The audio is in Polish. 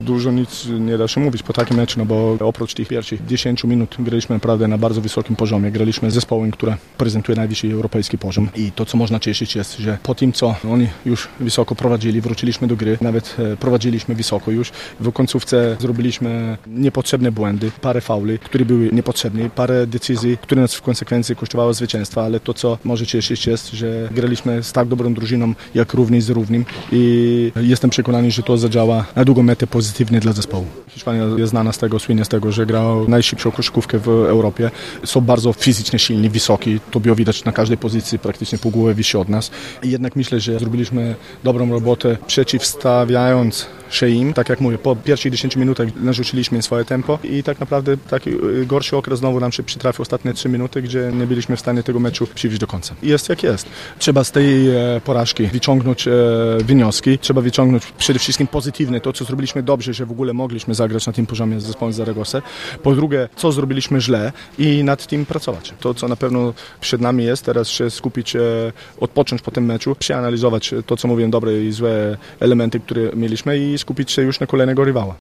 Dużo nic nie da się mówić po takim meczu, no bo oprócz tych pierwszych 10 minut graliśmy naprawdę na bardzo wysokim poziomie. Graliśmy z zespołem, które prezentuje najwyższy europejski poziom. I to, co można cieszyć, jest, że po tym, co oni już wysoko prowadzili, wróciliśmy do gry, nawet prowadziliśmy wysoko już. W końcówce zrobiliśmy niepotrzebne błędy, parę fauli, które były niepotrzebne, parę decyzji, które nas w konsekwencji kosztowały zwycięstwa, ale to, co może cieszyć, jest, że graliśmy z tak dobrą drużyną, jak równy z równym i jestem przekonany, że to zadziała na długą metę pozytywnie dla zespołu. Hiszpania jest znana z tego, słynie z tego, że gra najszybszą koszykówkę w Europie. Są bardzo fizycznie silni, wysoki. To było widać na każdej pozycji, praktycznie pół głowy wisi od nas. I jednak myślę, że zrobiliśmy dobrą robotę, przeciwstawiając się im. Tak jak mówię, po pierwszych 10 minutach narzuciliśmy swoje tempo i tak naprawdę taki gorszy okres znowu nam się przytrafił ostatnie 3 minuty, gdzie nie byliśmy w stanie tego meczu przywieźć do końca. Jest jak jest. Trzeba z tej porażki wyciągnąć wnioski. Trzeba wyciągnąć przede wszystkim pozytywne, to co zrobiliśmy dobrze, że w ogóle mogliśmy zagrać na tym poziomie z zespołem Zaragosy. Po drugie, co zrobiliśmy źle i nad tym pracować. To, co na pewno przed nami jest, teraz się skupić, odpocząć po tym meczu, przeanalizować to, co mówiłem, dobre i złe elementy, które mieliśmy i skupić się już na kolejnego rywala.